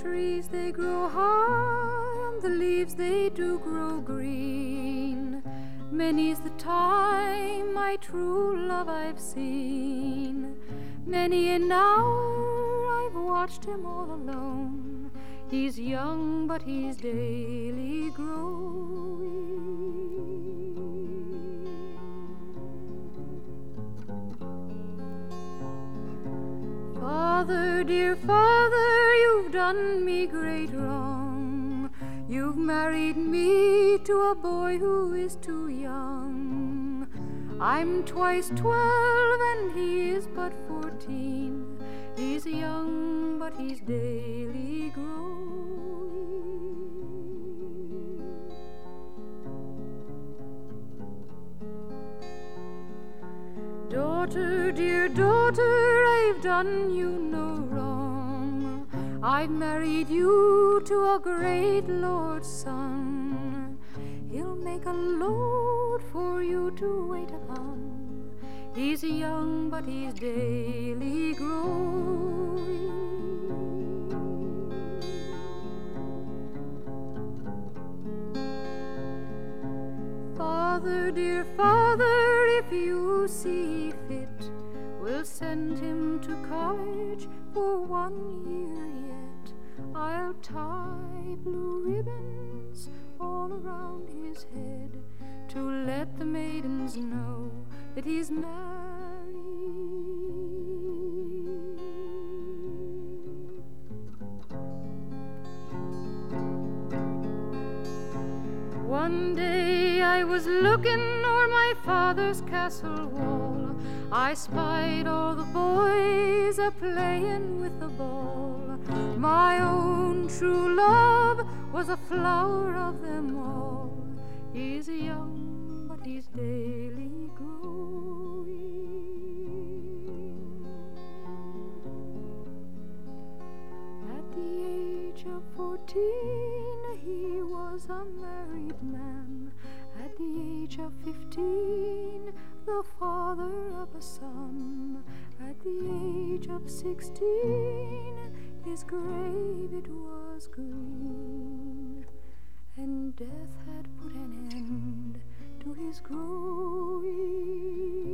trees they grow high, and the leaves they do grow green. Many's the time my true love I've seen. Many an hour I've watched him all alone. He's young, but he's daily growing. Father, dear Father, you've done me great wrong. You've married me to a boy who is too young. I'm twice 12 and he is but 14. He's young, but he's daily growing. Daughter, dear daughter, I've done you no wrong. I've married you to a great lord's son. He'll make a load for you to wait upon. He's young, but he's daily growing. Father, dear Father, if you see fit, we'll send him to college for 1 year yet. I'll tie blue ribbons all around his head to let the maidens know that he's married. One day I was looking o'er my father's castle wall. I spied all the boys a-playing with the ball. My own true love was a flower of them all. He's young, but he's daily growing. At the age of 14, he was a married man. At the age of 15, the father of a son. At the age of 16, his grave it was green, and death had put an end to his growing.